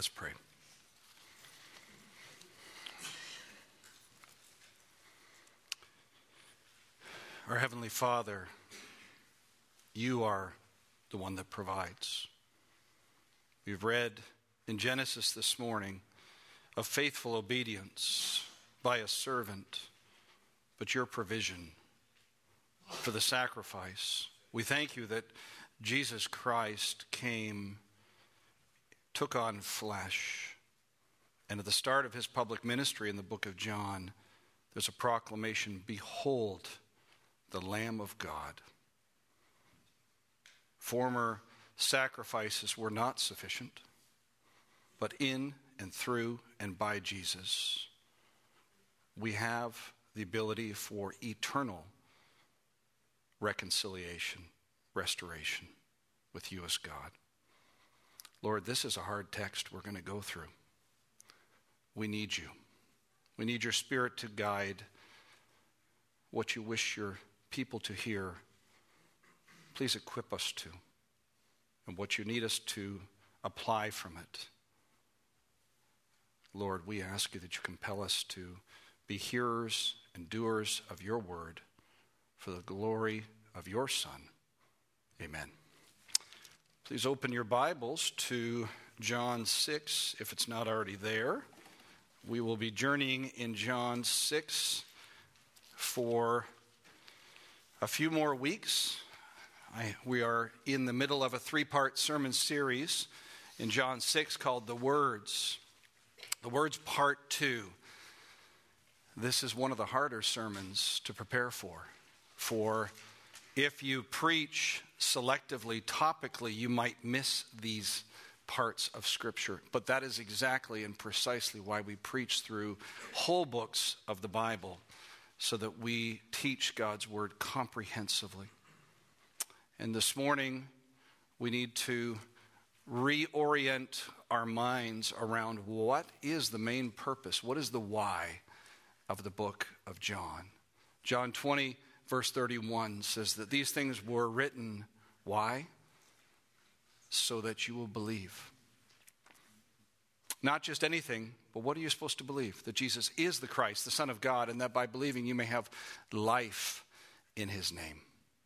Let's pray. Our Heavenly Father, you are the one that provides. We've read in Genesis this morning of faithful obedience by a servant, but your provision for the sacrifice. We thank you that Jesus Christ came, took on flesh, and at the start of his public ministry in the book of John, there's a proclamation, "Behold, the Lamb of God." Former sacrifices were not sufficient, but in and through and by Jesus, we have the ability for eternal reconciliation, restoration with you as God. Lord, this is a hard text we're going to go through. We need you. We need your Spirit to guide what you wish your people to hear. Please equip us to, and what you need us to apply from it. Lord, we ask you that you compel us to be hearers and doers of your word for the glory of your Son. Amen. Please open your Bibles to John 6, if it's not already there. We will be journeying in John 6 for a few more weeks. We are in the middle of a three-part sermon series in John 6 called The Words. The Words Part 2. This is one of the harder sermons to prepare for. For if you preach selectively, topically, you might miss these parts of Scripture. But that is exactly and precisely why we preach through whole books of the Bible, so that we teach God's word comprehensively. And this morning, we need to reorient our minds around what is the main purpose, what is the why of the book of John. John 20, verse 31 says that these things were written, why? So that you will believe. Not just anything, but what are you supposed to believe? That Jesus is the Christ, the Son of God, and that by believing you may have life in his name.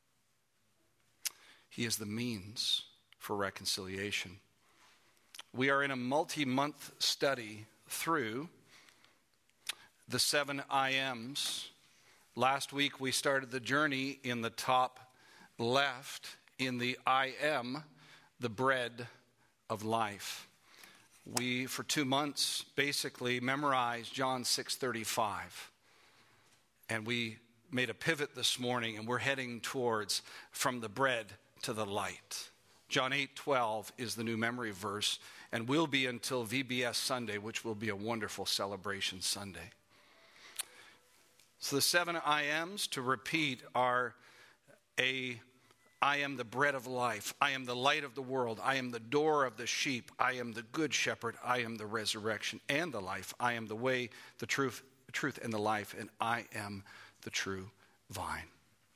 He is the means for reconciliation. We are in a multi-month study through the 7 I Ams. Last week we started the journey in the top left in the I am, the bread of life. We, for 2 months, basically memorized John 6:35. And we made a pivot this morning, and we're heading towards from the bread to the light. John 8:12 is the new memory verse, and will be until VBS Sunday, which will be a wonderful celebration Sunday. So the 7 I Ams, to repeat, are I am the bread of life. I am the light of the world. I am the door of the sheep. I am the good shepherd. I am the resurrection and the life. I am the way, the truth and the life, and I am the true vine.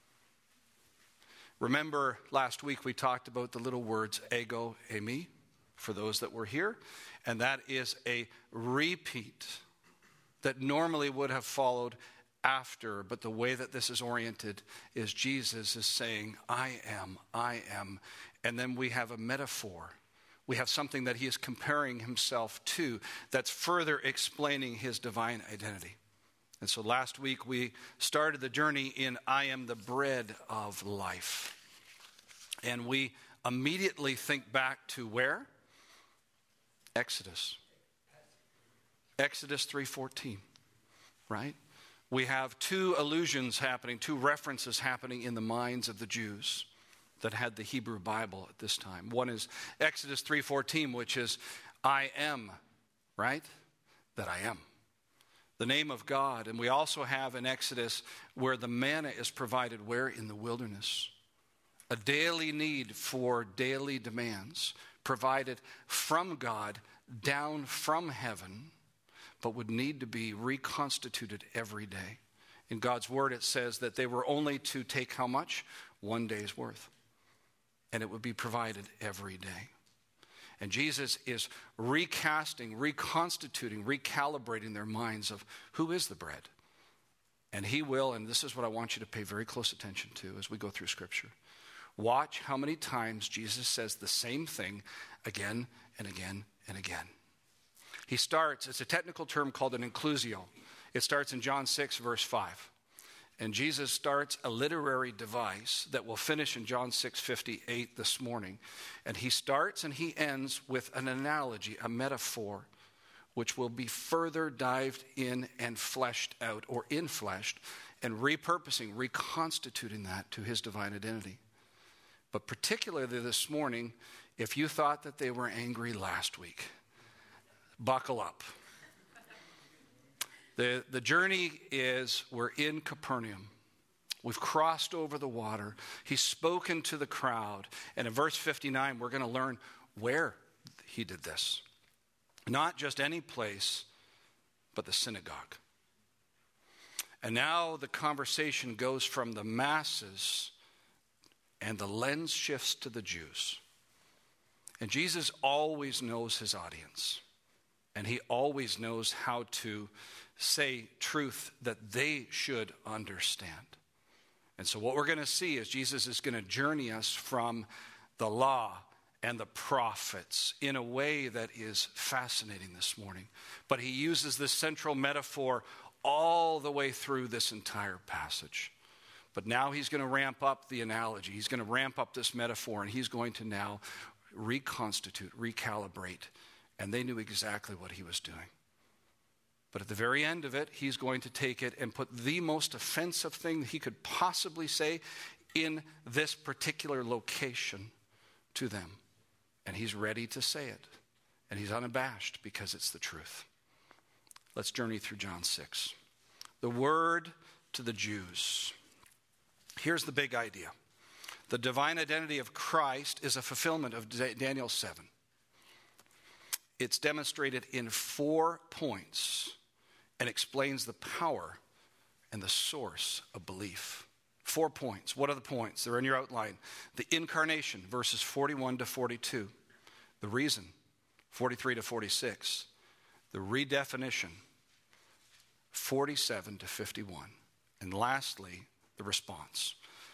Remember, last week we talked about the little words ego, eimi, for those that were here, and that is a repeat that normally would have followed after, but the way that this is oriented is Jesus is saying, I am, and then we have a metaphor. We have something that he is comparing himself to that's further explaining his divine identity. And so last week we started the journey in I am the bread of life. And we immediately think back to where? Exodus 3:14, right? We have two allusions happening, two references happening in the minds of the Jews that had the Hebrew Bible at this time. One is Exodus 3:14, which is, I am, right? That I am. The name of God. And we also have in Exodus where the manna is provided, where? In the wilderness. A daily need for daily demands provided from God down from heaven, but would need to be reconstituted every day. In God's word, it says that they were only to take how much? 1 day's worth. And it would be provided every day. And Jesus is recasting, reconstituting, recalibrating their minds of who is the bread. And he will, and this is what I want you to pay very close attention to as we go through Scripture. Watch how many times Jesus says the same thing again and again and again. He starts, it's a technical term called an inclusio. It starts in John 6, verse 5. And Jesus starts a literary device that will finish in John 6:58 this morning. And he starts and he ends with an analogy, a metaphor, which will be further dived in and fleshed out, or infleshed, and repurposing, reconstituting that to his divine identity. But particularly this morning, if you thought that they were angry last week, buckle up. The journey is, we're in Capernaum. We've crossed over the water. He's spoken to the crowd. And in verse 59, we're going to learn where he did this. Not just any place, but the synagogue. And now the conversation goes from the masses, and the lens shifts to the Jews. And Jesus always knows his audience. And he always knows how to say truth that they should understand. And so what we're going to see is Jesus is going to journey us from the law and the prophets in a way that is fascinating this morning. But he uses this central metaphor all the way through this entire passage. But now he's going to ramp up the analogy. He's going to ramp up this metaphor, and he's going to now reconstitute, recalibrate. And they knew exactly what he was doing. But at the very end of it, he's going to take it and put the most offensive thing he could possibly say in this particular location to them. And he's ready to say it. And he's unabashed because it's the truth. Let's journey through John 6. The word to the Jews. Here's the big idea. The divine identity of Christ is a fulfillment of Daniel 7. It's demonstrated in 4 points and explains the power and the source of belief. 4 points. What are the points? They're in your outline. The incarnation, verses 41 to 42. The reason, 43 to 46. The redefinition, 47 to 51. And lastly, the response,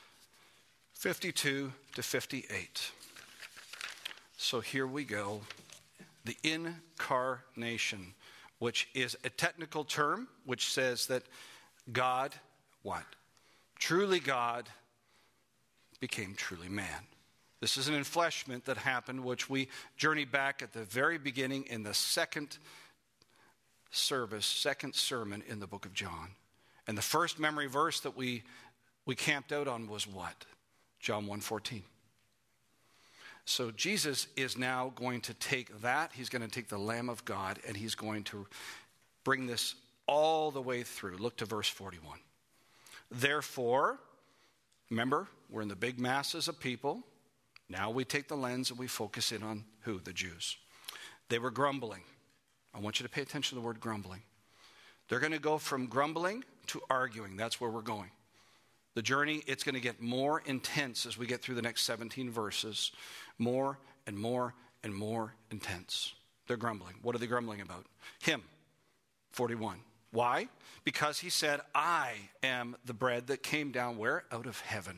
52 to 58. So here we go. The incarnation, which is a technical term which says that God, what? Truly God became truly man. This is an enfleshment that happened, which we journey back at the very beginning in the second service, second sermon in the book of John. And the first memory verse that we camped out on was what? John 1:14. So Jesus is now going to take that, he's going to take the Lamb of God, and he's going to bring this all the way through. Look to verse 41. Therefore, remember, we're in the big masses of people. Now we take the lens and we focus in on who? The Jews. They were grumbling. I want you to pay attention to the word grumbling. They're going to go from grumbling to arguing. That's where we're going. The journey, it's going to get more intense as we get through the next 17 verses. More and more and more intense. They're grumbling. What are they grumbling about? Him, 41. Why? Because he said, I am the bread that came down where? Out of heaven.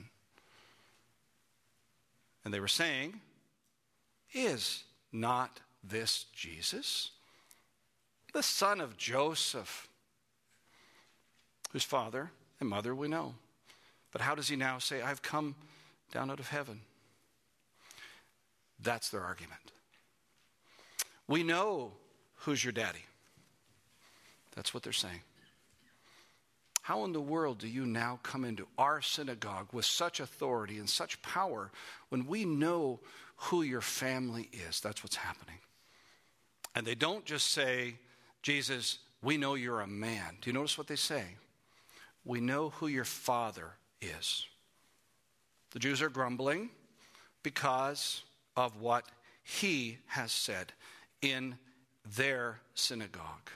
And they were saying, is not this Jesus, the son of Joseph, whose father and mother we know? But how does he now say, I've come down out of heaven? That's their argument. We know who's your daddy. That's what they're saying. How in the world do you now come into our synagogue with such authority and such power when we know who your family is? That's what's happening. And they don't just say, Jesus, we know you're a man. Do you notice what they say? We know who your father is. The Jews are grumbling because of what he has said in their synagogue.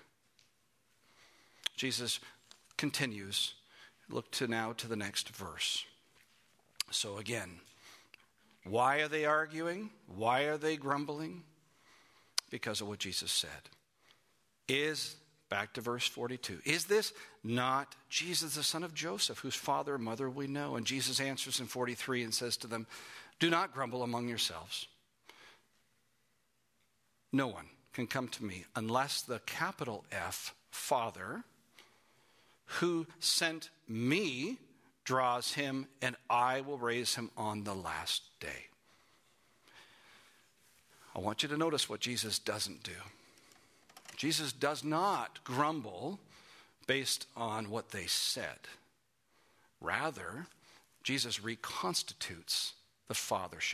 Jesus continues. Look now to the next verse. So again, why are they arguing? Why are they grumbling? because of what Jesus said. Back to verse 42. Is this not Jesus, the son of Joseph, whose father and mother we know? And Jesus answers in 43 and says to them, do not grumble among yourselves. No one can come to me unless the capital F, Father, who sent me, draws him, and I will raise him on the last day. I want you to notice what Jesus doesn't do. Jesus does not grumble based on what they said. Rather, Jesus reconstitutes the fathership.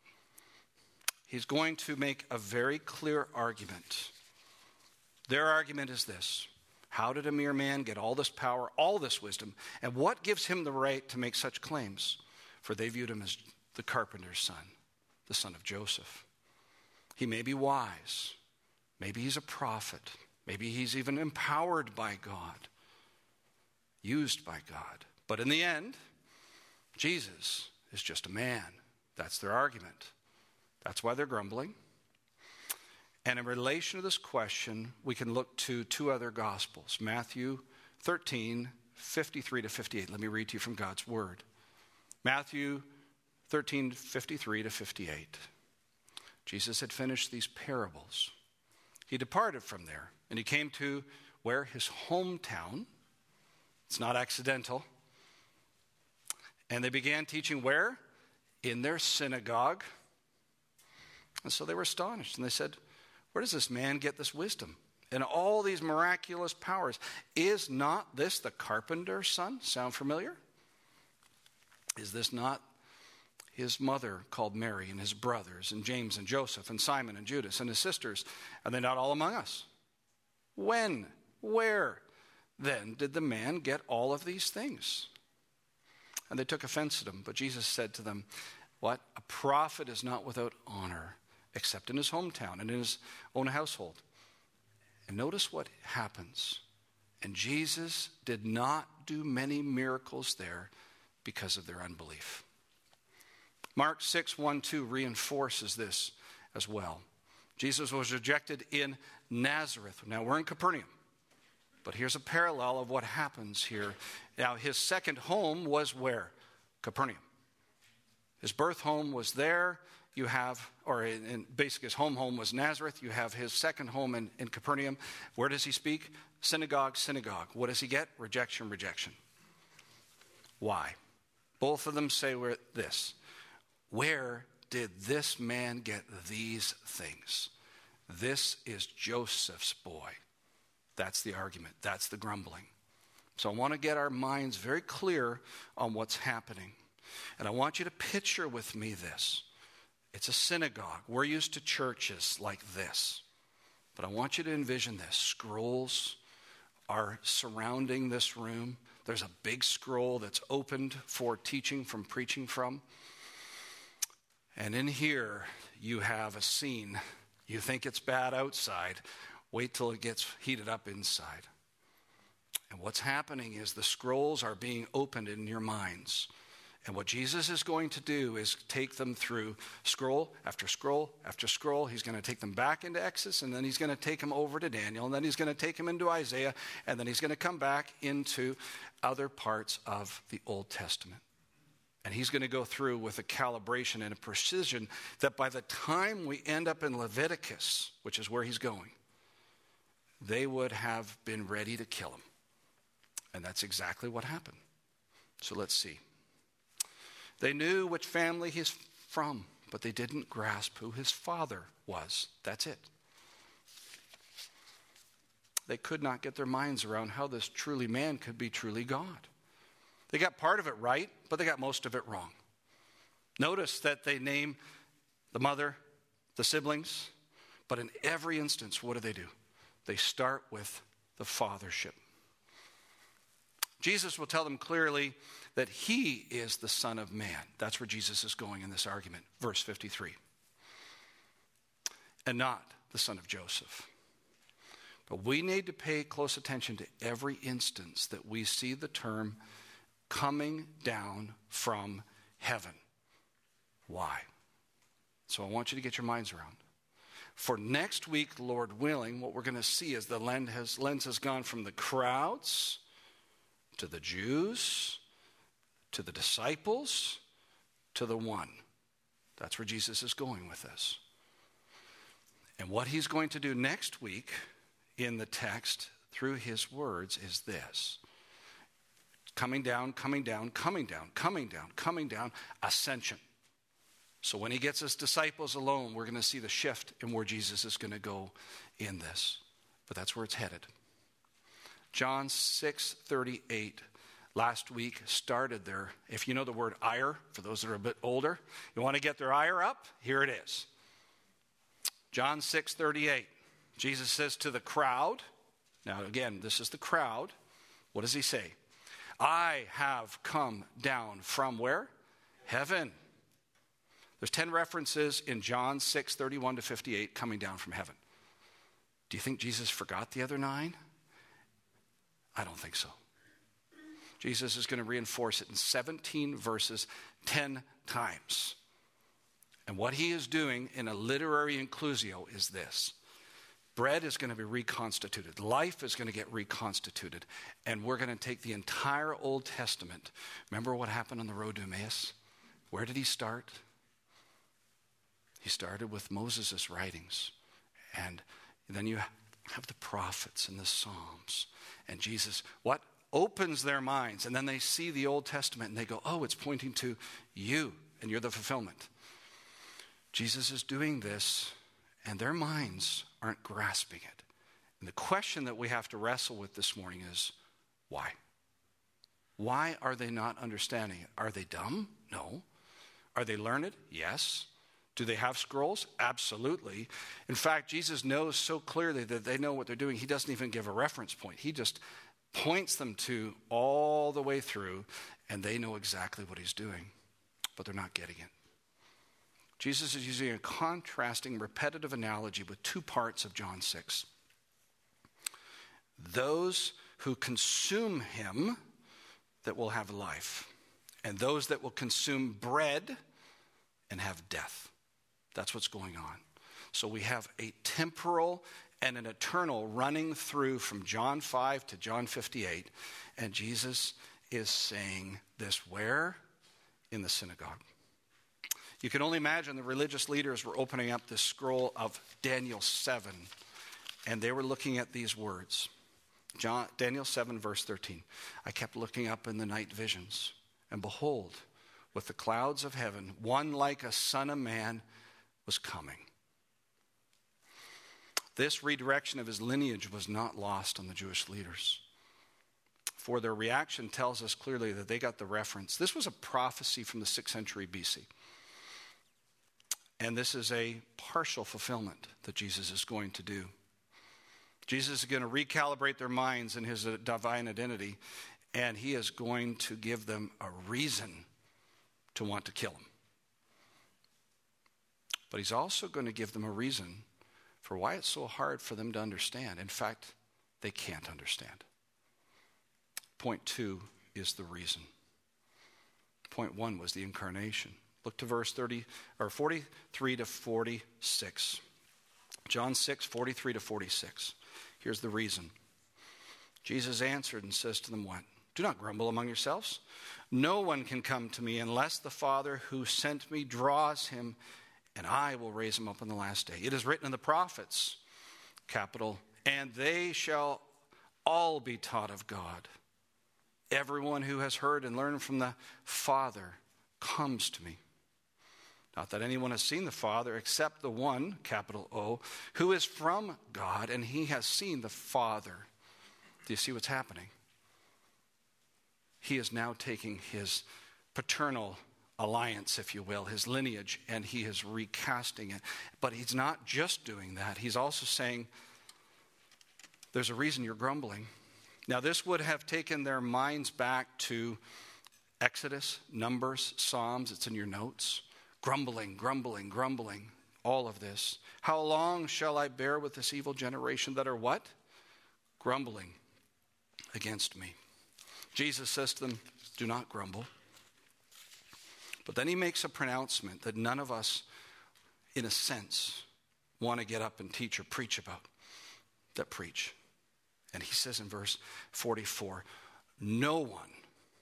He's going to make a very clear argument. Their argument is this: how did a mere man get all this power, all this wisdom, and what gives him the right to make such claims? For they viewed him as the carpenter's son, the son of Joseph. He may be wise. Maybe he's a prophet. Maybe he's even empowered by God, used by God. But in the end, Jesus is just a man. That's their argument. That's why they're grumbling. And in relation to this question, we can look to two other Gospels. Matthew 13, 53 to 58. Let me read to you from God's Word. Matthew 13, 53 to 58. Jesus had finished these parables. He departed from there, and he came to where? His hometown. It's not accidental. And they began teaching where? In their synagogue. And so they were astonished, and they said, where does this man get this wisdom and all these miraculous powers? Is not this the carpenter's son? Sound familiar? Is this not his mother called Mary, and his brothers, and James, and Joseph, and Simon, and Judas, and his sisters? Are they not all among us? When? Where? Then did the man get all of these things? And they took offense at him. But Jesus said to them, what? A prophet is not without honor, except in his hometown and in his own household. And notice what happens. And Jesus did not do many miracles there because of their unbelief. Mark 6, 1, 2 reinforces this as well. Jesus was rejected in Nazareth. Now we're in Capernaum. But here's a parallel of what happens here. Now his second home was where? Capernaum. His birth home was there. You have, or in basically his home was Nazareth. You have his second home in Capernaum. Where does he speak? Synagogue. What does he get? Rejection. Why? Both of them say this. Where did this man get these things? This is Joseph's boy. That's the argument. That's the grumbling. So I want to get our minds very clear on what's happening. And I want you to picture with me this. It's a synagogue. We're used to churches like this. But I want you to envision this. Scrolls are surrounding this room. There's a big scroll that's opened for teaching from, preaching from. And in here, you have a scene. You think it's bad outside. Wait till it gets heated up inside. And what's happening is the scrolls are being opened in your minds. And what Jesus is going to do is take them through scroll after scroll after scroll. He's going to take them back into Exodus, and then he's going to take them over to Daniel, and then he's going to take them into Isaiah, and then he's going to come back into other parts of the Old Testament. And he's going to go through with a calibration and a precision that by the time we end up in Leviticus, which is where he's going, they would have been ready to kill him. And that's exactly what happened. So let's see. They knew which family he's from, but they didn't grasp who his father was. That's it. They could not get their minds around how this truly man could be truly God. They got part of it right, but they got most of it wrong. Notice that they name the mother, the siblings, but in every instance, what do? They start with the fathership. Jesus will tell them clearly that he is the Son of Man. That's where Jesus is going in this argument. Verse 53. And not the son of Joseph. But we need to pay close attention to every instance that we see the term coming down from heaven. Why? So I want you to get your minds around. For next week, Lord willing, what we're going to see is the lens has gone from the crowds to the Jews, to the disciples, to the one. That's where Jesus is going with this. And what he's going to do next week in the text through his words is this. Coming down, coming down, coming down, coming down, coming down, ascension. So when he gets his disciples alone, we're going to see the shift in where Jesus is going to go in this. But that's where it's headed. John 6:38 last week started there. If you know the word ire, for those that are a bit older, you want to get their ire up? Here it is. John 6:38. Jesus says to the crowd, now again, this is the crowd. What does he say? I have come down from where? Heaven. There's 10 references in John 6:31 to 58 coming down from heaven. Do you think Jesus forgot the other 9? I don't think so. Jesus is going to reinforce it in 17 verses 10 times. And what he is doing in a literary inclusio is this. Bread is going to be reconstituted. Life is going to get reconstituted. And we're going to take the entire Old Testament. Remember what happened on the road to Emmaus? Where did he start? He started with Moses' writings. And then you have the prophets and the Psalms. And Jesus, what? Opens their minds. And then they see the Old Testament and they go, oh, it's pointing to you. And you're the fulfillment. Jesus is doing this and their minds aren't grasping it. And the question that we have to wrestle with this morning is, why? Why are they not understanding it? Are they dumb? No. Are they learned? Yes. Do they have scrolls? Absolutely. In fact, Jesus knows so clearly that they know what they're doing. He doesn't even give a reference point. He just points them to all the way through, and they know exactly what he's doing, but they're not getting it. Jesus is using a contrasting, repetitive analogy with 2 parts of John 6. Those who consume him that will have life, and those that will consume bread and have death. That's what's going on. So we have a temporal and an eternal running through from John 5 to John 58. And Jesus is saying this where? In the synagogue. You can only imagine the religious leaders were opening up this scroll of Daniel 7, and they were looking at these words. Daniel 7, verse 13. I kept looking up in the night visions, and behold, with the clouds of heaven, one like a son of man was coming. This redirection of his lineage was not lost on the Jewish leaders. For their reaction tells us clearly that they got the reference. This was a prophecy from the 6th century BC. And this is a partial fulfillment that Jesus is going to do. Jesus is going to recalibrate their minds in his divine identity, and he is going to give them a reason to want to kill him. But he's also going to give them a reason for why it's so hard for them to understand. In fact, they can't understand. Point 2 is the reason. Point 1 was the incarnation. Look to verse 43 to 46. John 6, 43 to 46. Here's the reason. Jesus answered and says to them what? Do not grumble among yourselves. No one can come to me unless the Father who sent me draws him, and I will raise him up on the last day. It is written in the prophets, capital, and they shall all be taught of God. Everyone who has heard and learned from the Father comes to me. Not that anyone has seen the Father except the one, capital O, who is from God, and he has seen the Father. Do you see what's happening? He is now taking his paternal alliance, if you will, his lineage, and he is recasting it. But he's not just doing that. He's also saying, there's a reason you're grumbling. Now, this would have taken their minds back to Exodus, Numbers, Psalms. It's in your notes. Grumbling, grumbling, grumbling, all of this. How long shall I bear with this evil generation that are what? Grumbling against me. Jesus says to them, do not grumble. But then he makes a pronouncement that none of us, in a sense, want to get up and teach or preach about that preach. And he says in verse 44, no one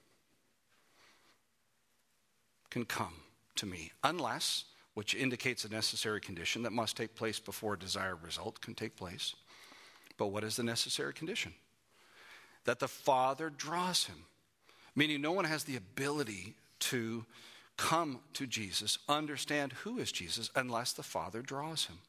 can come to me unless, which indicates a necessary condition that must take place before a desired result can take place. But what is the necessary condition? That the Father draws him. Meaning no one has the ability to come to Jesus, understand who is Jesus, unless the Father draws him.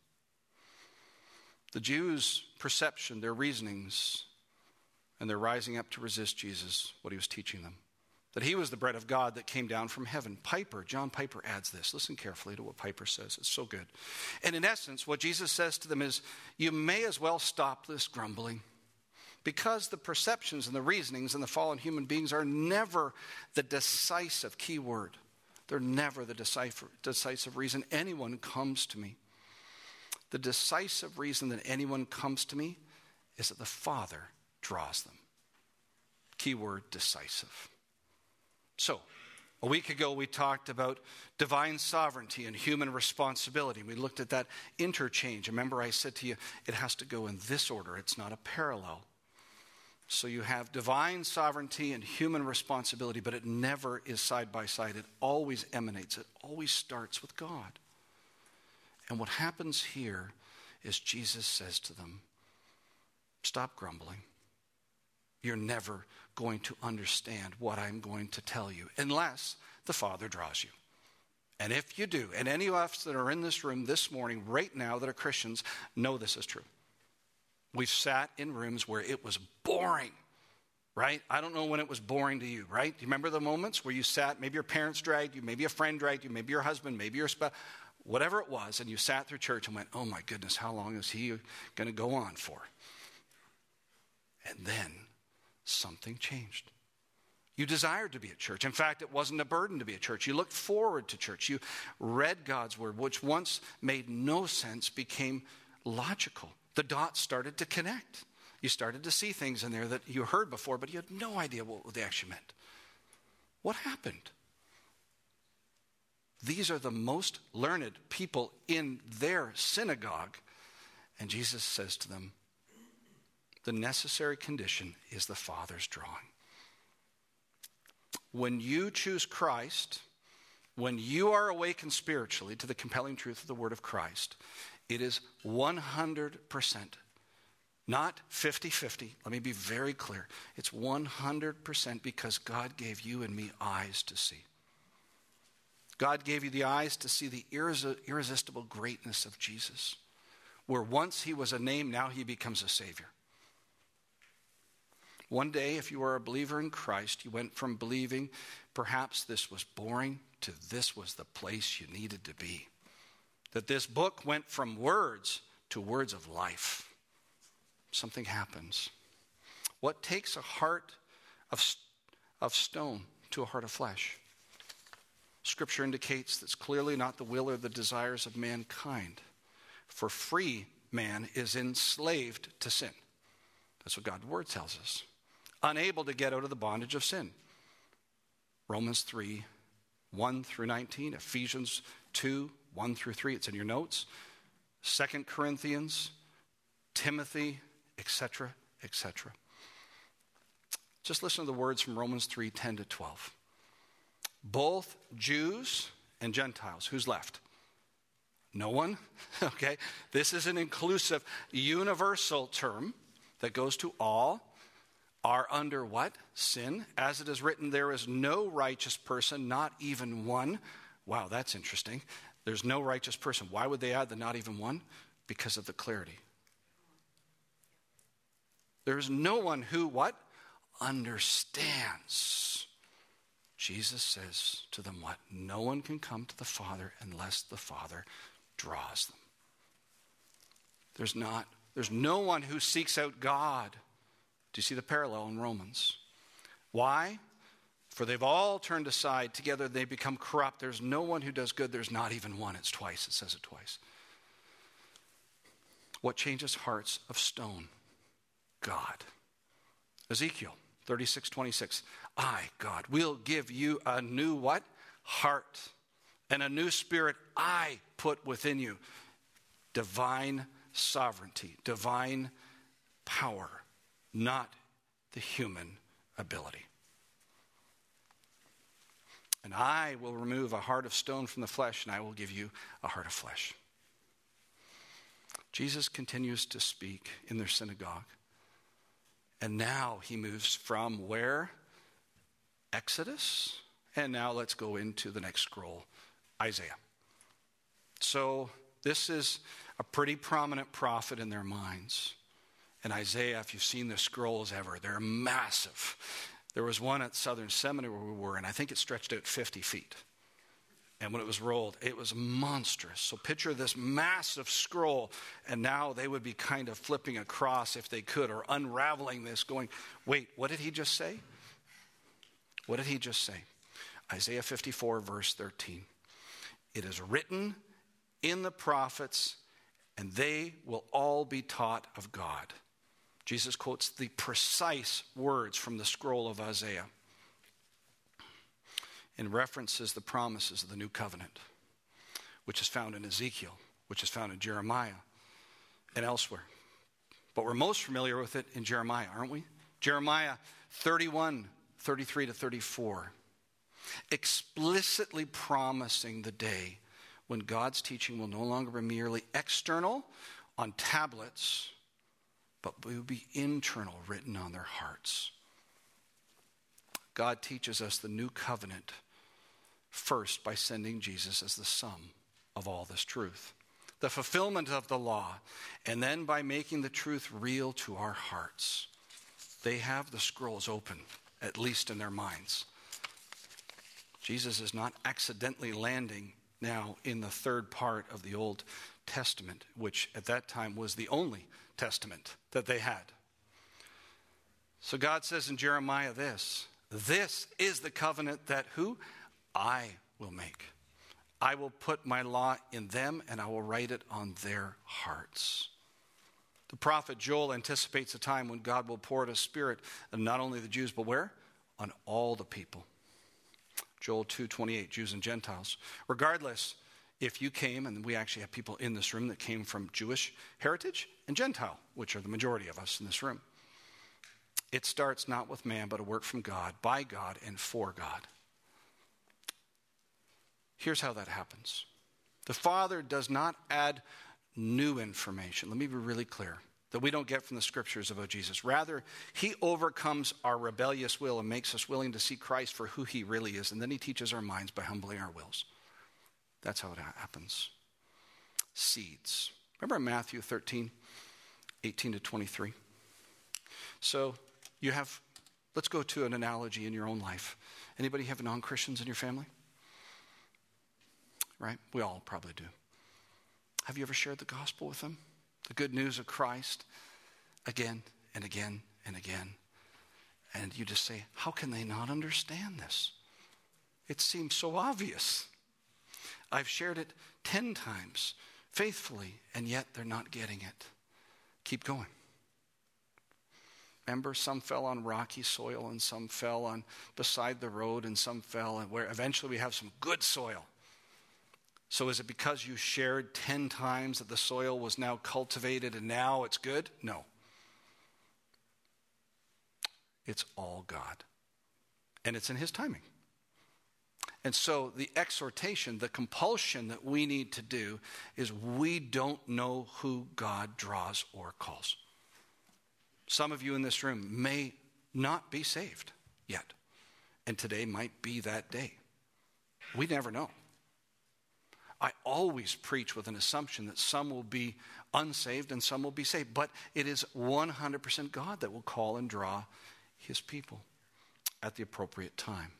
The Jews' perception, their reasonings, and their rising up to resist Jesus, what he was teaching them, that he was the bread of God that came down from heaven. John Piper adds this. Listen carefully to what Piper says. It's so good. And in essence, what Jesus says to them is, you may as well stop this grumbling, because the perceptions and the reasonings and the fallen human beings are never the decisive key word. They're never the decisive reason anyone comes to me. The decisive reason that anyone comes to me is that the Father draws them. Key word, decisive. So, a week ago we talked about divine sovereignty and human responsibility. We looked at that interchange. Remember I said to you, it has to go in this order. It's not a parallel. So you have divine sovereignty and human responsibility, but it never is side by side. It always emanates. It always starts with God. And what happens here is Jesus says to them, stop grumbling. You're never going to understand what I'm going to tell you unless the Father draws you. And if you do, and any of us that are in this room this morning, right now, that are Christians, know this is true. We've sat in rooms where it was boring, right? I don't know when it was boring to you, right? Do you remember the moments where you sat, maybe your parents dragged you, maybe a friend dragged you, maybe your husband, maybe your spouse, whatever it was, and you sat through church and went, oh my goodness, how long is he going to go on for? And then something changed. You desired to be at church. In fact, it wasn't a burden to be at church. You looked forward to church. You read God's word, which once made no sense became logical. The dots started to connect. You started to see things in there that you heard before, but you had no idea what they actually meant. What happened? These are the most learned people in their synagogue. And Jesus says to them, the necessary condition is the Father's drawing. When you choose Christ, when you are awakened spiritually to the compelling truth of the word of Christ, it is 100%, not 50-50. Let me be very clear. It's 100% because God gave you and me eyes to see. God gave you the eyes to see the irresistible greatness of Jesus. Where once he was a name, now he becomes a Savior. One day, if you are a believer in Christ, you went from believing perhaps this was boring to this was the place you needed to be. That this book went from words to words of life. Something happens. What takes a heart of stone to a heart of flesh? Scripture indicates that's clearly not the will or the desires of mankind. For free man is enslaved to sin. That's what God's word tells us. Unable to get out of the bondage of sin. Romans 3, 1 through 19, Ephesians 2, 1 through 3, it's in your notes. 2 Corinthians, Timothy, etc., etc. Just listen to the words from Romans 3, 10 to 12. Both Jews and Gentiles, who's left? No one? Okay. This is an inclusive, universal term that goes to all. Are under what? Sin. As it is written, there is no righteous person, not even one. Wow, that's interesting. There's no righteous person. Why would they add the not even one? Because of the clarity. There's no one who what? Understands. Jesus says to them what? No one can come to the Father unless the Father draws them. There's no one who seeks out God. Do you see the parallel in Romans? Why? For they've all turned aside. Together they become corrupt. There's no one who does good. There's not even one. It's twice. It says it twice. What changes hearts of stone? God. Ezekiel 36:26. I, God, will give you a new what? Heart. And a new spirit I put within you. divine sovereignty, divine power, not the human ability. And I will remove a heart of stone from the flesh, and I will give you a heart of flesh. Jesus continues to speak in their synagogue. And now he moves from where? Exodus. And now let's go into the next scroll, Isaiah. So this is a pretty prominent prophet in their minds. And Isaiah, if you've seen the scrolls ever, they're massive. There was one at Southern Seminary where we were, and I think it stretched out 50 feet. And when it was rolled, it was monstrous. So picture this massive scroll, and now they would be kind of flipping across if they could, or unraveling this, going, wait, what did he just say? What did he just say? Isaiah 54, verse 13. It is written in the prophets, and they will all be taught of God. Jesus quotes the precise words from the scroll of Isaiah and references the promises of the new covenant, which is found in Ezekiel, which is found in Jeremiah and elsewhere. But we're most familiar with it in Jeremiah, aren't we? Jeremiah 31, 33 to 34, explicitly promising the day when God's teaching will no longer be merely external on tablets, but will be internal, written on their hearts. God teaches us the new covenant first by sending Jesus as the sum of all this truth, the fulfillment of the law, and then by making the truth real to our hearts. They have the scrolls open, at least in their minds. Jesus is not accidentally landing now in the third part of the Old Testament, which at that time was the only testament that they had. So God says in Jeremiah this is the covenant that who? I will make. I will put my law in them, and I will write it on their hearts. The prophet Joel anticipates a time when God will pour out his Spirit on not only the Jews, but where? On all the people. Joel 2:28, Jews and Gentiles. Regardless, if you came, and we actually have people in this room that came from Jewish heritage and Gentile, which are the majority of us in this room. It starts not with man, but a work from God, by God, and for God. Here's how that happens. The Father does not add new information. Let me be really clear, that we don't get from the scriptures about Jesus. Rather, he overcomes our rebellious will and makes us willing to see Christ for who he really is. And then he teaches our minds by humbling our wills. That's how it happens. Seeds. Remember in Matthew 13, 18 to 23? So you have, let's go to an analogy in your own life. Anybody have non-Christians in your family? Right? We all probably do. Have you ever shared the gospel with them? The good news of Christ again and again and again. And you just say, how can they not understand this? It seems so obvious. I've shared it 10 times faithfully, and yet they're not getting it. Keep going. Remember, some fell on rocky soil, and some fell on beside the road, and some fell, and where eventually we have some good soil. So is it because you shared 10 times that the soil was now cultivated and now it's good? No. It's all God. And it's in his timing. And so the exhortation, the compulsion that we need to do is we don't know who God draws or calls. Some of you in this room may not be saved yet. And today might be that day. We never know. I always preach with an assumption that some will be unsaved and some will be saved. But it is 100% God that will call and draw his people at the appropriate time.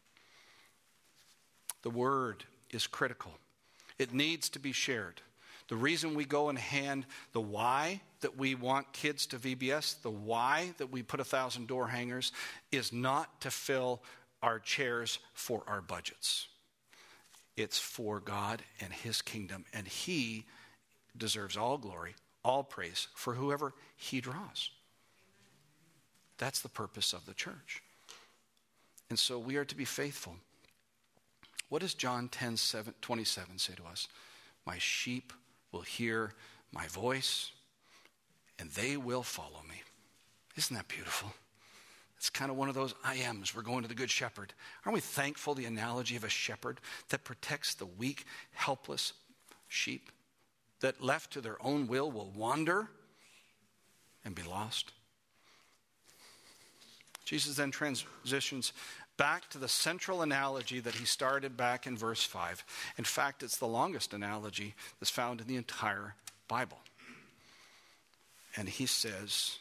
The word is critical. It needs to be shared. The reason we go and hand the why that we want kids to VBS, the why that we put 1,000 door hangers, is not to fill our chairs for our budgets. It's for God and his kingdom, and he deserves all glory, all praise for whoever he draws. That's the purpose of the church. And so we are to be faithful. What does John 10:27 say to us? My sheep will hear my voice, and they will follow me. Isn't that beautiful? It's kind of one of those I ams. We're going to the Good Shepherd. Aren't we thankful the analogy of a shepherd that protects the weak, helpless sheep that left to their own will wander and be lost? Jesus then transitions back to the central analogy that he started back in verse 5. In fact, it's the longest analogy that's found in the entire Bible. And he says,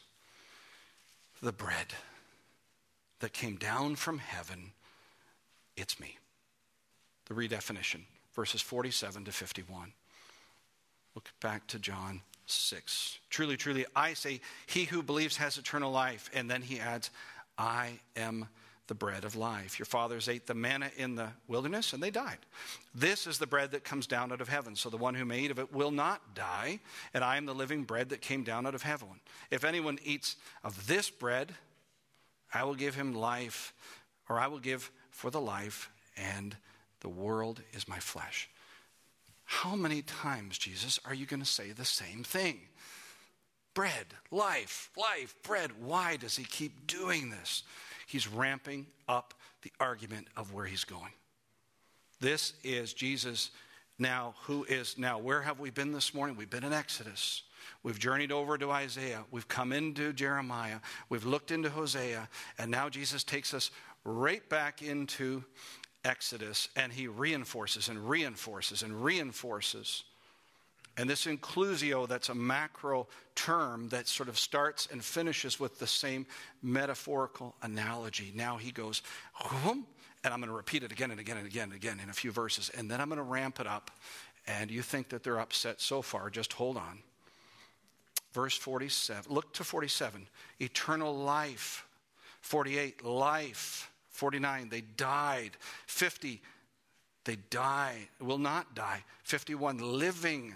the bread that came down from heaven, it's me. The redefinition, verses 47 to 51. Look back to John 6. Truly, truly, I say, he who believes has eternal life. And then he adds, I am the bread of life. Your fathers ate the manna in the wilderness, and they died. This is the bread that comes down out of heaven. So the one who may eat of it will not die. And I am the living bread that came down out of heaven. If anyone eats of this bread, I will give him life, or I will give for the life, and the world is my flesh. How many times, Jesus, are you going to say the same thing? Bread, life, life, bread. Why does he keep doing this? He's ramping up the argument of where he's going. This is Jesus now, where have we been this morning? We've been in Exodus. We've journeyed over to Isaiah. We've come into Jeremiah. We've looked into Hosea. And now Jesus takes us right back into Exodus. And he reinforces and reinforces and reinforces. And this inclusio, that's a macro term that sort of starts and finishes with the same metaphorical analogy. Now he goes, and I'm going to repeat it again and again and again and again in a few verses. And then I'm going to ramp it up. And you think that they're upset so far, just hold on. Verse 47, look to 47, eternal life. 48, life. 49, they died. 50, they die, will not die. 51, living.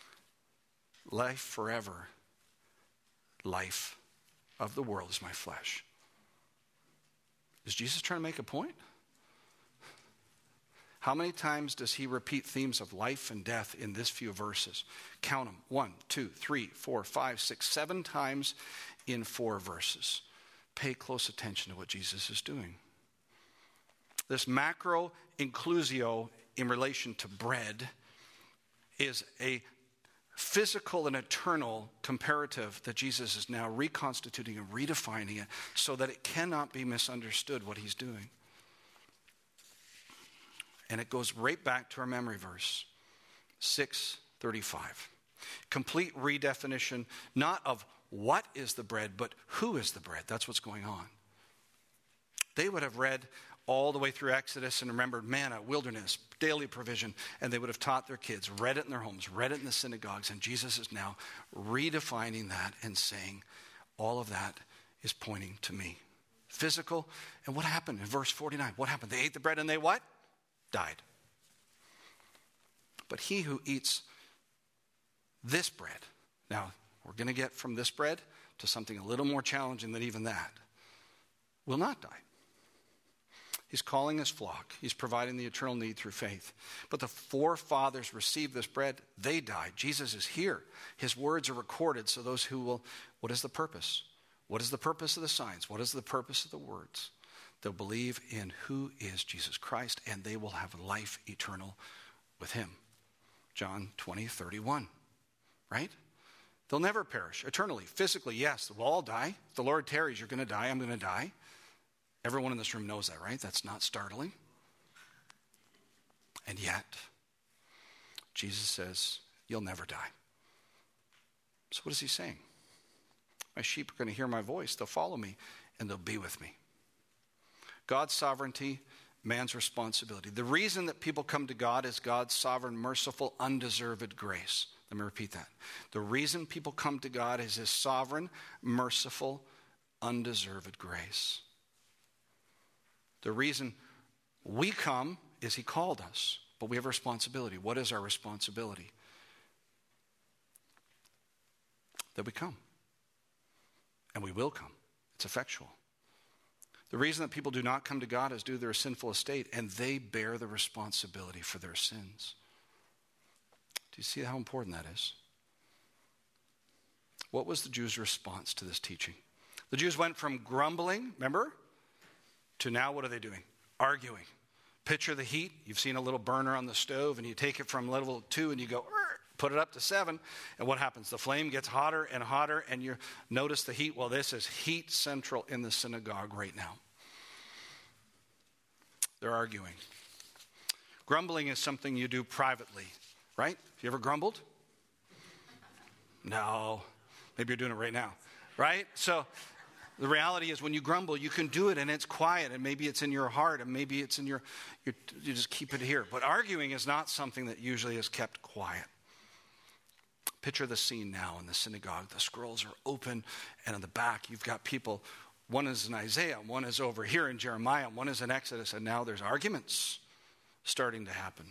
Life forever. Life of the world is my flesh. Is Jesus trying to make a point? How many times does he repeat themes of life and death in this few verses? Count them. 1, 2, 3, 4, 5, 6, 7 times in 4 verses. Pay close attention to what Jesus is doing. This macro inclusio in relation to bread is a physical and eternal comparative that Jesus is now reconstituting and redefining it so that it cannot be misunderstood what he's doing. And it goes right back to our memory verse, 6:35. Complete redefinition, not of what is the bread, but who is the bread. That's what's going on. They would have read all the way through Exodus and remembered manna, wilderness, daily provision, and they would have taught their kids, read it in their homes, read it in the synagogues, and Jesus is now redefining that and saying all of that is pointing to me. Physical, and what happened in verse 49? What happened? They ate the bread and they what? Died. But he who eats this bread, now we're going to get from this bread to something a little more challenging than even that, will not die. He's calling his flock. He's providing the eternal need through faith. But the forefathers received this bread. They died. Jesus is here. His words are recorded. So those who will, what is the purpose? What is the purpose of the signs? What is the purpose of the words? They'll believe in who is Jesus Christ, and they will have life eternal with him. John 20:31, right? They'll never perish eternally. Physically, yes, we'll all die. If the Lord tarries, you're going to die. I'm going to die. Everyone in this room knows that, right? That's not startling. And yet, Jesus says, you'll never die. So what is he saying? My sheep are going to hear my voice. They'll follow me, and they'll be with me. God's sovereignty, man's responsibility. The reason that people come to God is God's sovereign, merciful, undeserved grace. Let me repeat that. The reason people come to God is his sovereign, merciful, undeserved grace. The reason we come is he called us, but we have a responsibility. What is our responsibility? That we come. And we will come. It's effectual. The reason that people do not come to God is due to their sinful estate, and they bear the responsibility for their sins. Do you see how important that is? What was the Jews' response to this teaching? The Jews went from grumbling, remember, to now what are they doing? Arguing. Picture the heat. You've seen a little burner on the stove, and you take it from level 2 and you go, put it up to 7, and what happens? The flame gets hotter and hotter, and you notice the heat. Well, this is heat central in the synagogue right now. They're arguing. Grumbling is something you do privately, right? Have you ever grumbled? No. Maybe you're doing it right now, right? So the reality is when you grumble, you can do it and it's quiet, and maybe it's in your heart, and maybe it's in you just keep it here. But arguing is not something that usually is kept quiet. Picture the scene now in the synagogue. The scrolls are open, and in the back you've got people. One is in Isaiah, one is over here in Jeremiah, one is in Exodus, and now there's arguments starting to happen.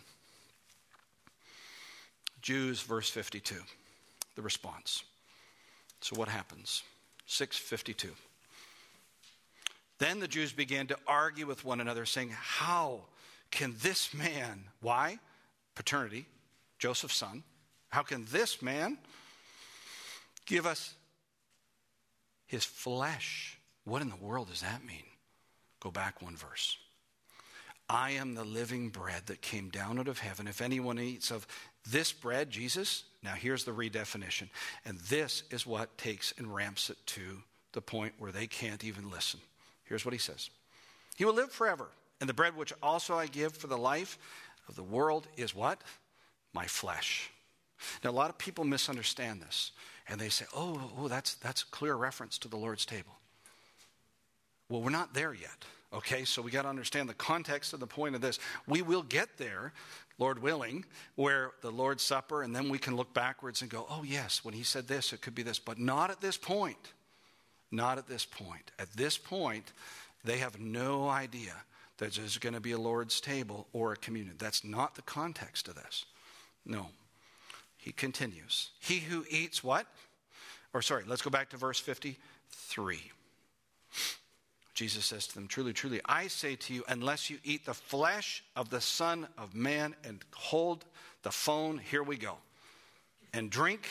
Jews, verse 52, the response. So what happens? 6:52. Then the Jews began to argue with one another, saying, how can this man, why? Paternity, Joseph's son. How can this man give us his flesh? What in the world does that mean? Go back one verse. I am the living bread that came down out of heaven. If anyone eats of this bread, Jesus, now here's the redefinition. And this is what takes and ramps it to the point where they can't even listen. Here's what he says. He will live forever. And the bread which also I give for the life of the world is what? My flesh. Now, a lot of people misunderstand this. And they say, oh, that's a clear reference to the Lord's table. Well, we're not there yet. Okay, so we got to understand the context of the point of this. We will get there, Lord willing, where the Lord's Supper, and then we can look backwards and go, oh yes, when he said this, it could be this. But not at this point. Not at this point. At this point, they have no idea that there's going to be a Lord's table or a communion. That's not the context of this. No. He continues. He who eats what? Let's go back to verse 53. Jesus says to them, truly, truly, I say to you, unless you eat the flesh of the Son of Man and hold the phone, here we go, and drink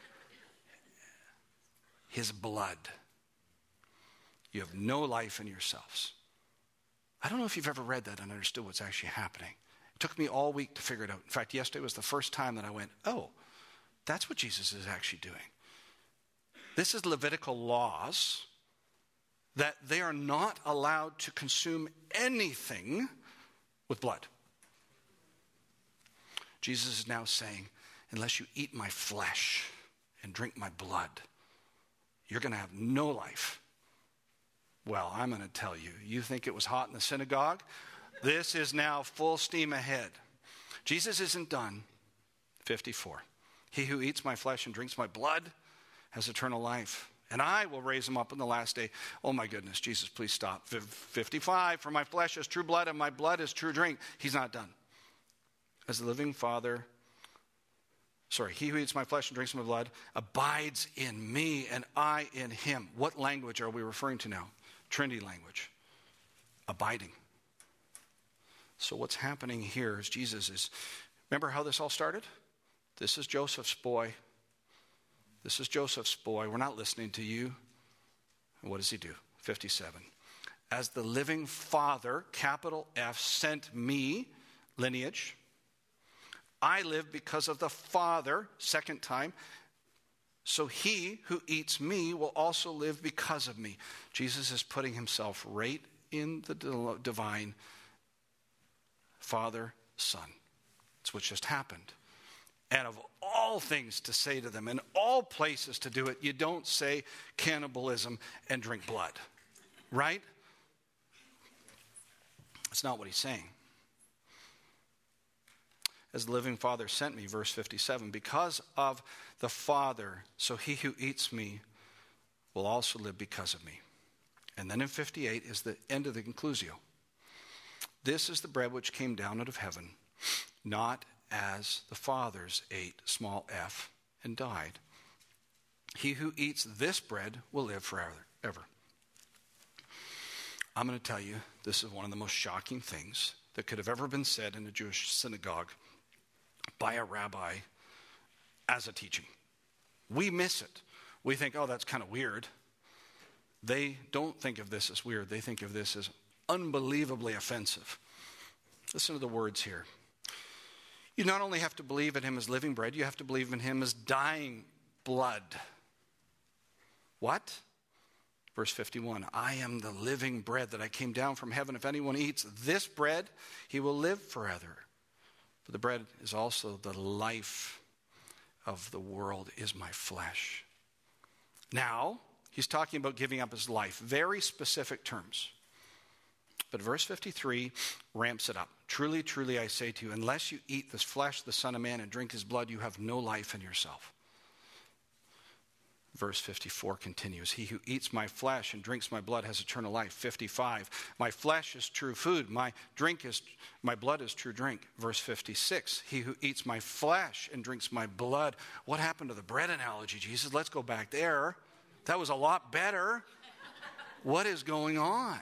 his blood, you have no life in yourselves. I don't know if you've ever read that and understood what's actually happening. It took me all week to figure it out. In fact, yesterday was the first time that I went, oh, that's what Jesus is actually doing. This is Levitical laws that they are not allowed to consume anything with blood. Jesus is now saying, unless you eat my flesh and drink my blood, you're going to have no life. Well, I'm going to tell you, you think it was hot in the synagogue? This is now full steam ahead. Jesus isn't done. 54. He who eats my flesh and drinks my blood has eternal life, and I will raise him up on the last day. Oh my goodness, Jesus, please stop. 55, for my flesh is true blood and my blood is true drink. He's not done. As the living Father, he who eats my flesh and drinks my blood abides in me and I in him. What language are we referring to now? Trinity language. Abiding. So what's happening here is Jesus is, remember how this all started? This is Joseph's boy. This is Joseph's boy. We're not listening to you. And what does he do? 57. As the living Father, capital F, sent me, lineage, I live because of the Father, second time. So he who eats me will also live because of me. Jesus is putting himself right in the divine Father, Son. That's what just happened. And of all things to say to them, in all places to do it, you don't say cannibalism and drink blood. Right? That's not what he's saying. As the living Father sent me, verse 57, because of the Father, so he who eats me will also live because of me. And then in 58 is the end of the conclusio. This is the bread which came down out of heaven, not as the fathers ate, small f, and died. He who eats this bread will live forever. I'm going to tell you, this is one of the most shocking things that could have ever been said in a Jewish synagogue by a rabbi as a teaching. We miss it. We think, oh, that's kind of weird. They don't think of this as weird. They think of this as unbelievably offensive. Listen to the words here. You not only have to believe in him as living bread, you have to believe in him as dying blood. What? Verse 51, I am the living bread that I came down from heaven. If anyone eats this bread, he will live forever. For the bread is also the life of the world, is my flesh. Now, he's talking about giving up his life. Very specific terms. But verse 53 ramps it up. Truly, truly, I say to you, unless you eat this flesh, the Son of Man, and drink his blood, you have no life in yourself. Verse 54 continues, he who eats my flesh and drinks my blood has eternal life. 55, my flesh is true food, my blood is true drink. Verse 56, he who eats my flesh and drinks my blood. What happened to the bread analogy, Jesus? Let's go back there. That was a lot better. What is going on?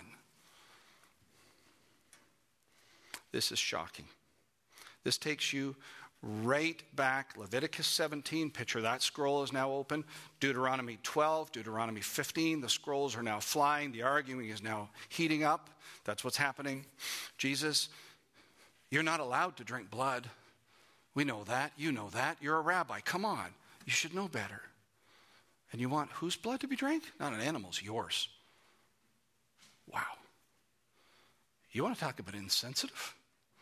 This is shocking. This takes you right back. Leviticus 17, picture that scroll is now open. Deuteronomy 12, Deuteronomy 15, the scrolls are now flying. The arguing is now heating up. That's what's happening. Jesus, you're not allowed to drink blood. We know that. You know that. You're a rabbi. Come on. You should know better. And you want whose blood to be drank? Not an animal's, yours. Wow. You want to talk about insensitive?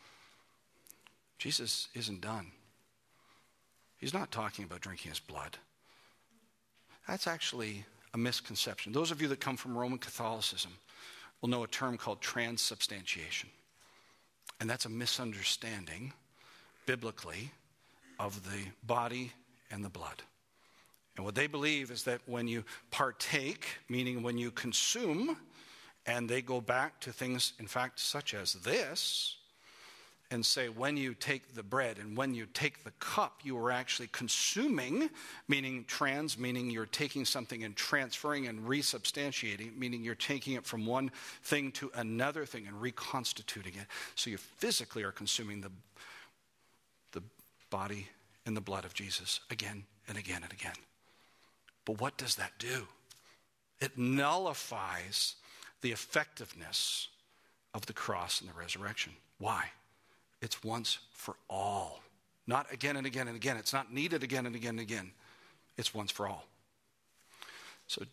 Jesus isn't done. He's not talking about drinking his blood. That's actually a misconception. Those of you that come from Roman Catholicism will know a term called transubstantiation. And that's a misunderstanding, biblically, of the body and the blood. And what they believe is that when you partake, meaning when you consume, and they go back to things, in fact, such as this, and say when you take the bread and when you take the cup, you are actually consuming, meaning you're taking something and transferring and resubstantiating, meaning you're taking it from one thing to another thing and reconstituting it. So you physically are consuming the body and the blood of Jesus again and again and again. But what does that do? It nullifies the effectiveness of the cross and the resurrection. Why? It's once for all. Not again and again and again. It's not needed again and again and again. It's once for all. So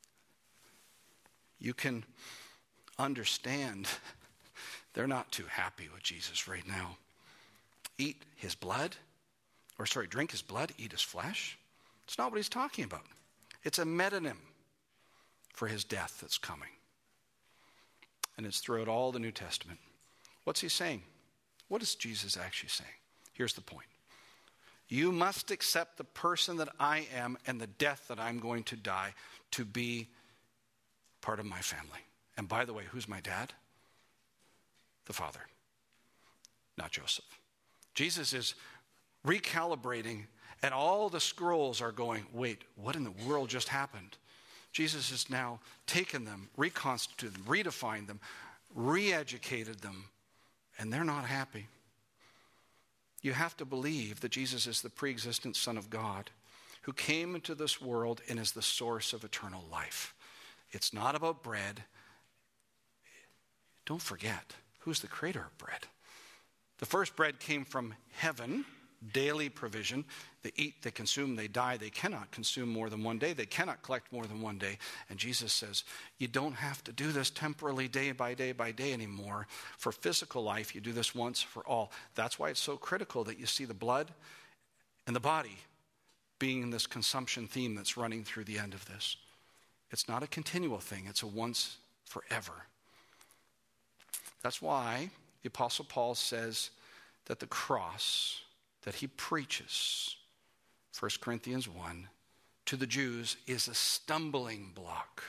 you can understand they're not too happy with Jesus right now. Drink his blood, eat his flesh. It's not what he's talking about. It's a metonym for his death that's coming. And it's throughout all the New Testament. What's he saying? What is Jesus actually saying? Here's the point. You must accept the person that I am and the death that I'm going to die to be part of my family. And by the way, who's my dad? The Father, not Joseph. Jesus is recalibrating, and all the scrolls are going, wait, what in the world just happened? Jesus has now taken them, reconstituted them, redefined them, re-educated them, and they're not happy. You have to believe that Jesus is the pre-existent Son of God who came into this world and is the source of eternal life. It's not about bread. Don't forget, who's the creator of bread? The first bread came from heaven, daily provision. They eat, they consume, they die. They cannot consume more than one day. They cannot collect more than one day. And Jesus says, you don't have to do this temporally day by day by day anymore. For physical life, you do this once for all. That's why it's so critical that you see the blood and the body being this consumption theme that's running through the end of this. It's not a continual thing. It's a once forever. That's why the Apostle Paul says that the cross that he preaches, 1 Corinthians 1, to the Jews is a stumbling block.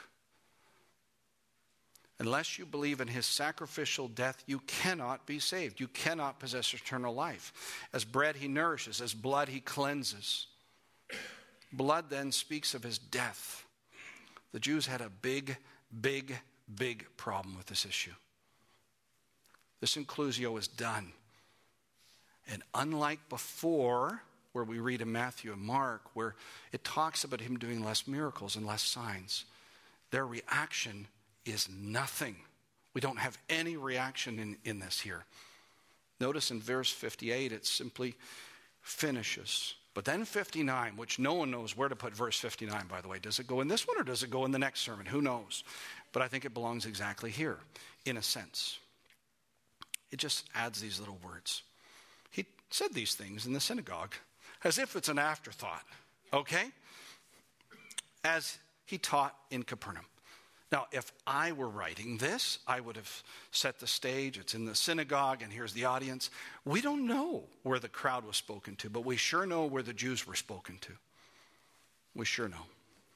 Unless you believe in his sacrificial death, you cannot be saved. You cannot possess eternal life. As bread he nourishes, as blood he cleanses. Blood then speaks of his death. The Jews had a big problem with this issue. This inclusio is done. And unlike before, where we read in Matthew and Mark, where it talks about him doing less miracles and less signs. Their reaction is nothing. We don't have any reaction in this here. Notice in verse 58, it simply finishes. But then 59, which no one knows where to put verse 59, by the way. Does it go in this one or does it go in the next sermon? Who knows? But I think it belongs exactly here, in a sense. It just adds these little words. He said these things in the synagogue as if it's an afterthought, okay? As he taught in Capernaum. Now, if I were writing this, I would have set the stage. It's in the synagogue, and here's the audience. We don't know where the crowd was spoken to, but we sure know where the Jews were spoken to. We sure know.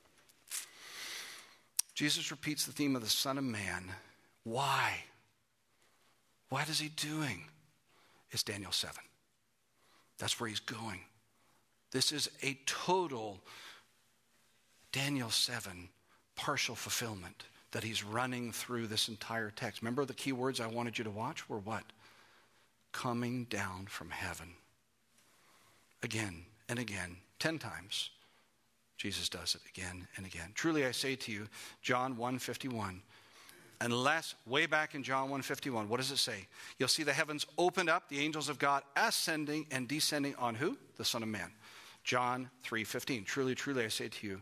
Jesus repeats the theme of the Son of Man. Why? What is he doing? It's Daniel 7. That's where he's going. This is a total Daniel 7 partial fulfillment that he's running through this entire text. Remember the key words I wanted you to watch were what? Coming down from heaven. Again and again, 10 times. Jesus does it again and again. Truly I say to you, John 1:51, unless, way back in John 1:51, what does it say? You'll see the heavens opened up, the angels of God ascending and descending on who? The Son of Man. John 3:15, truly, truly I say to you,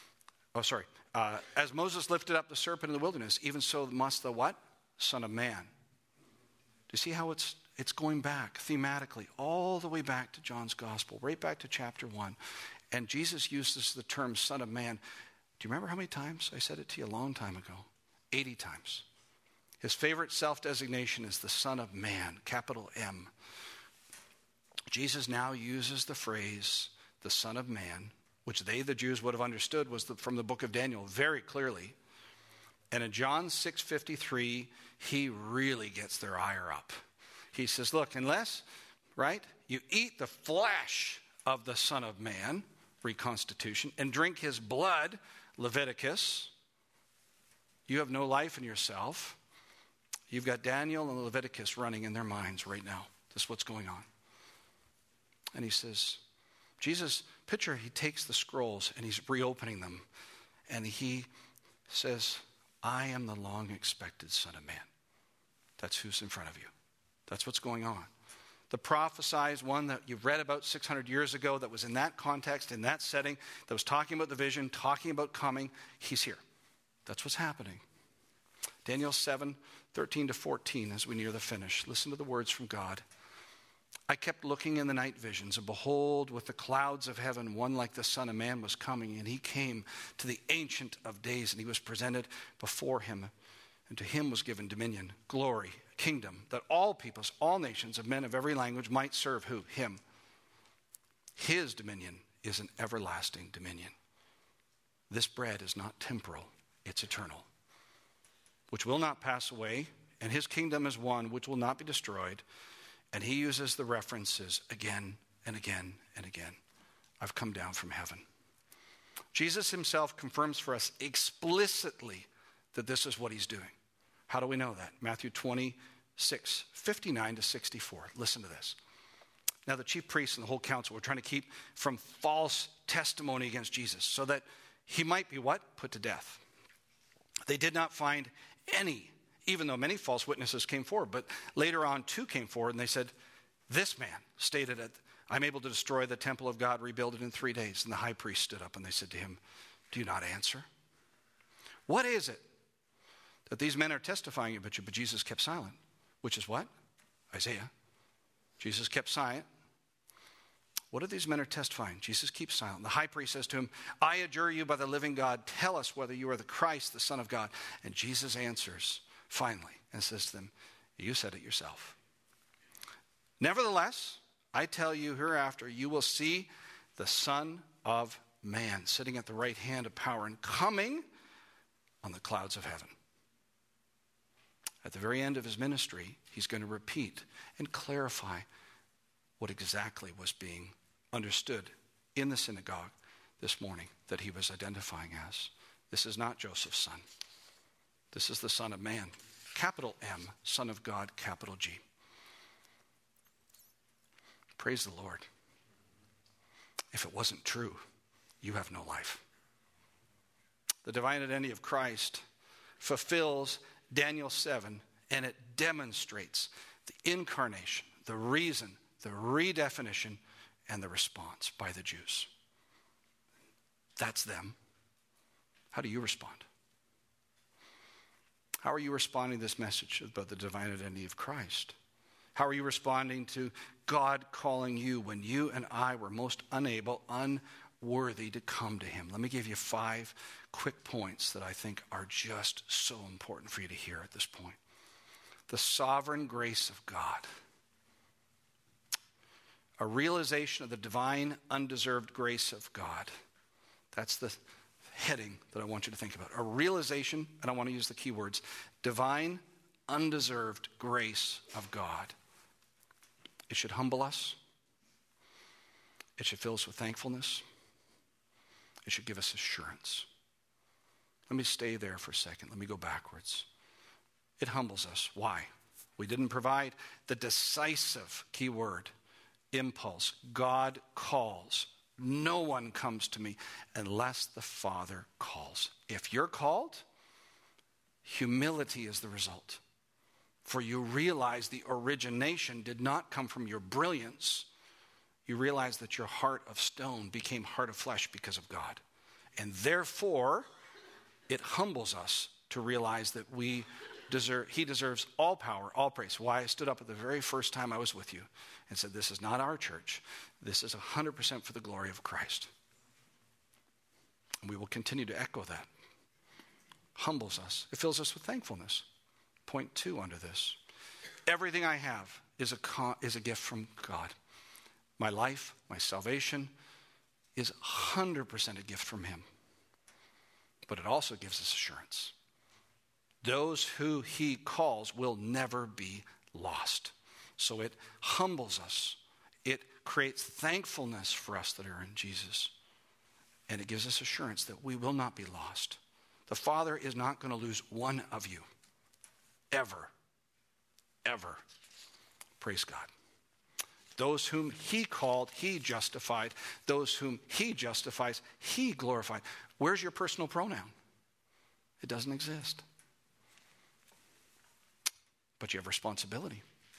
as Moses lifted up the serpent in the wilderness, even so must the what? Son of Man. Do you see how it's going back thematically all the way back to John's gospel, right back to chapter 1. And Jesus uses the term Son of Man. Do you remember how many times I said it to you a long time ago? 80 times. His favorite self-designation is the Son of Man, capital M. Jesus now uses the phrase, the Son of Man, which they, the Jews, would have understood was from the book of Daniel very clearly. And in John 6:53, he really gets their ire up. He says, look, unless, right, you eat the flesh of the Son of Man, reconstitution, and drink his blood, Leviticus, you have no life in yourself. You've got Daniel and Leviticus running in their minds right now. This is what's going on. And he says, Jesus, picture, he takes the scrolls and he's reopening them. And he says, I am the long expected Son of Man. That's who's in front of you. That's what's going on. The prophesied one that you've read about 600 years ago that was in that context, in that setting, that was talking about the vision, talking about coming, he's here. That's what's happening. Daniel 7:13-14 as we near the finish. Listen to the words from God. I kept looking in the night visions, and behold, with the clouds of heaven, one like the Son of Man was coming, and he came to the Ancient of Days, and he was presented before him, and to him was given dominion, glory, kingdom, that all peoples, all nations of men of every language might serve who? Him. His dominion is an everlasting dominion. This bread is not temporal, it's eternal, which will not pass away, and his kingdom is one which will not be destroyed. And he uses the references again and again and again. I've come down from heaven. Jesus himself confirms for us explicitly that this is what he's doing. How do we know that? Matthew 26:59-64. Listen to this. Now the chief priests and the whole council were trying to keep from false testimony against Jesus so that he might be what? Put to death. They did not find any, even though many false witnesses came forward. But later on, two came forward, and they said, this man stated it, I'm able to destroy the temple of God, rebuild it in 3 days. And the high priest stood up, and they said to him, do you not answer? What is it that these men are testifying about you? But Jesus kept silent, which is what? Isaiah. Jesus kept silent. What are these men are testifying? Jesus keeps silent. The high priest says to him, I adjure you by the living God, tell us whether you are the Christ, the Son of God. And Jesus answers finally and says to them, you said it yourself. Nevertheless, I tell you hereafter, you will see the Son of Man sitting at the right hand of power and coming on the clouds of heaven. At the very end of his ministry, he's going to repeat and clarify what exactly was being understood in the synagogue this morning that he was identifying as. This is not Joseph's son. This is the Son of Man. Capital M, Son of God, capital G. Praise the Lord. If it wasn't true, you have no life. The divine identity of Christ fulfills Daniel 7, and it demonstrates the incarnation, the reason, the redefinition, and the response by the Jews. That's them. How do you respond? How are you responding to this message about the divine identity of Christ? How are you responding to God calling you when you and I were most unable, unworthy to come to him? Let me give you 5 quick points that I think are just so important for you to hear at this point. The sovereign grace of God. A realization of the divine, undeserved grace of God. That's the heading that I want you to think about. A realization, and I want to use the key words, divine, undeserved grace of God. It should humble us. It should fill us with thankfulness. It should give us assurance. Let me stay there for a second. Let me go backwards. It humbles us. Why? We didn't provide the decisive key word, impulse. God calls. No one comes to me unless the Father calls. If you're called, humility is the result. For you realize the origination did not come from your brilliance. You realize that your heart of stone became heart of flesh because of God. And therefore, it humbles us to realize that he deserves all power, all praise. Why I stood up at the very first time I was with you and said, this is not our church. This is 100% for the glory of Christ. And we will continue to echo that. Humbles us. It fills us with thankfulness. Point 2 under this. Everything I have is a gift from God. My life, my salvation is 100% a gift from him. But it also gives us assurance. Those who he calls will never be lost. So it humbles us. It creates thankfulness for us that are in Jesus. And it gives us assurance that we will not be lost. The Father is not going to lose one of you. Ever. Ever. Praise God. Those whom he called, he justified. Those whom he justifies, he glorified. Where's your personal pronoun? It doesn't exist. But you have responsibility.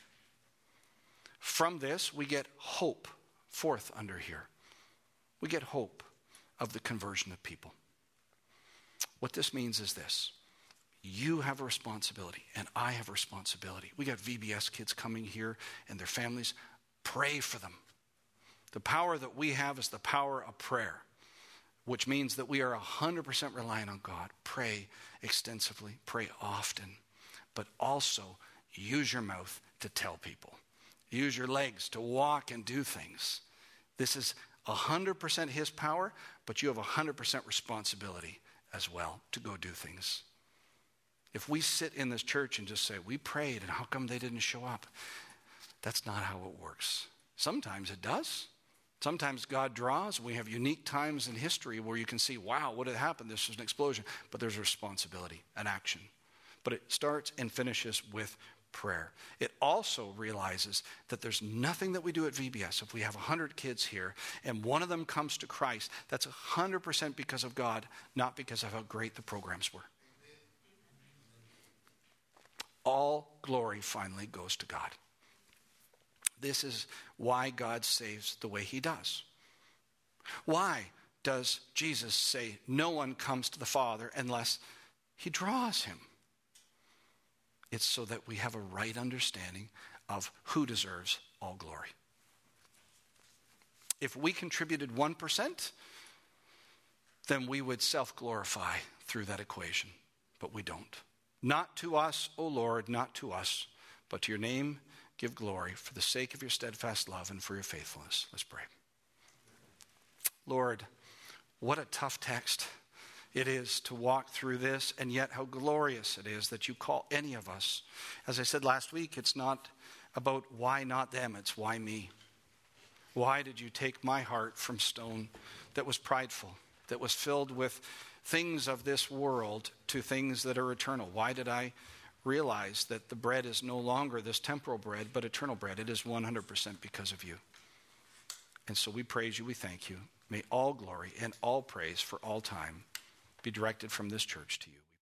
From this, we get hope. 4th under here. We get hope of the conversion of people. What this means is this. You have a responsibility, and I have a responsibility. We got VBS kids coming here and their families. Pray for them. The power that we have is the power of prayer, which means that we are 100% reliant on God. Pray extensively, pray often, but also use your mouth to tell people. Use your legs to walk and do things. This is 100% his power, but you have 100% responsibility as well to go do things. If we sit in this church and just say, we prayed and how come they didn't show up? That's not how it works. Sometimes it does. Sometimes God draws. We have unique times in history where you can see, wow, what had happened? This was an explosion. But there's a responsibility, an action. But it starts and finishes with prayer. It also realizes that there's nothing that we do at VBS. If we have 100 kids here and one of them comes to Christ, that's 100% because of God, not because of how great the programs were. All glory finally goes to God. This is why God saves the way he does. Why does Jesus say no one comes to the Father unless he draws him? It's so that we have a right understanding of who deserves all glory. If we contributed 1%, then we would self-glorify through that equation, but we don't. Not to us, O Lord, not to us, but to your name give glory for the sake of your steadfast love and for your faithfulness. Let's pray. Lord, what a tough text it is to walk through this, and yet how glorious it is that you call any of us. As I said last week, it's not about why not them, it's why me. Why did you take my heart from stone that was prideful, that was filled with things of this world to things that are eternal? Why did I realize that the bread is no longer this temporal bread, but eternal bread? It is 100% because of you. And so we praise you, we thank you. May all glory and all praise for all time be directed from this church to you.